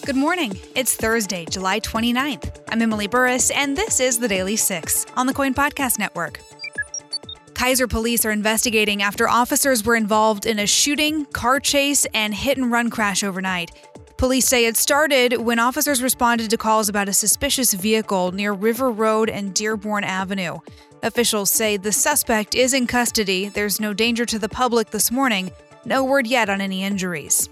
Good morning. It's Thursday, July 29th. I'm Emily Burris, and this is the Daily Six on the Coin Podcast Network. Kaiser police are investigating after officers were involved in a shooting, car chase, and hit-and-run crash overnight. Police say it started when officers responded to calls about a suspicious vehicle near River Road and Dearborn Avenue. Officials say the suspect is in custody. There's no danger to the public this morning. No word yet on any injuries.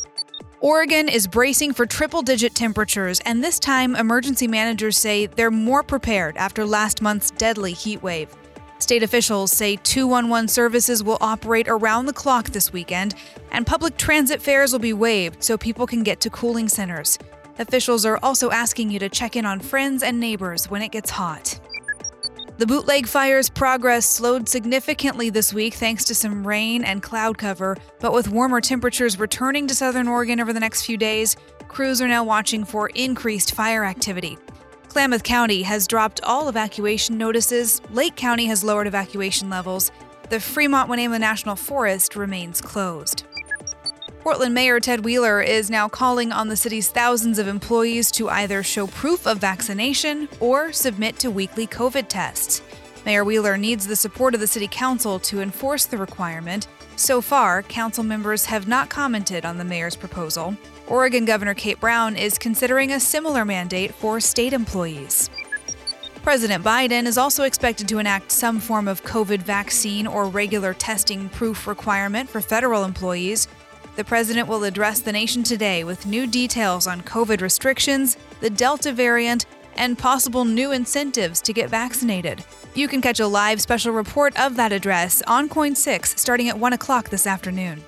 Oregon is bracing for triple-digit temperatures, and this time emergency managers say they're more prepared after last month's deadly heat wave. State officials say 211 services will operate around the clock this weekend, and public transit fares will be waived so people can get to cooling centers. Officials are also asking you to check in on friends and neighbors when it gets hot. The Bootleg fire's progress slowed significantly this week thanks to some rain and cloud cover, but with warmer temperatures returning to southern Oregon over the next few days, crews are now watching for increased fire activity. Klamath County has dropped all evacuation notices, Lake County has lowered evacuation levels, the Fremont-Winema National Forest remains closed. Portland Mayor Ted Wheeler is now calling on the city's thousands of employees to either show proof of vaccination or submit to weekly COVID tests. Mayor Wheeler needs the support of the city council to enforce the requirement. So far, council members have not commented on the mayor's proposal. Oregon Governor Kate Brown is considering a similar mandate for state employees. President Biden is also expected to enact some form of COVID vaccine or regular testing proof requirement for federal employees. The president will address the nation today with new details on COVID restrictions, the Delta variant, and possible new incentives to get vaccinated. You can catch a live special report of that address on Coin 6 starting at 1 o'clock this afternoon.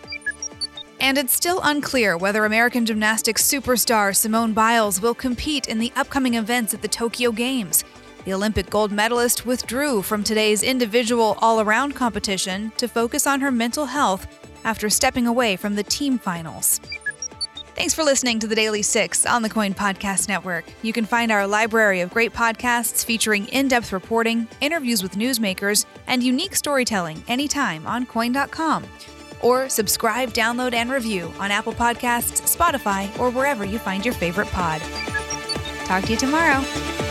And it's still unclear whether American gymnastics superstar Simone Biles will compete in the upcoming events at the Tokyo Games. The Olympic gold medalist withdrew from today's individual all-around competition to focus on her mental health after stepping away from the team finals. Thanks for listening to the Daily Six on the Coin Podcast Network. You can find our library of great podcasts featuring in-depth reporting, interviews with newsmakers, and unique storytelling anytime on Coin.com. Or subscribe, download, and review on Apple Podcasts, Spotify, or wherever you find your favorite pod. Talk to you tomorrow.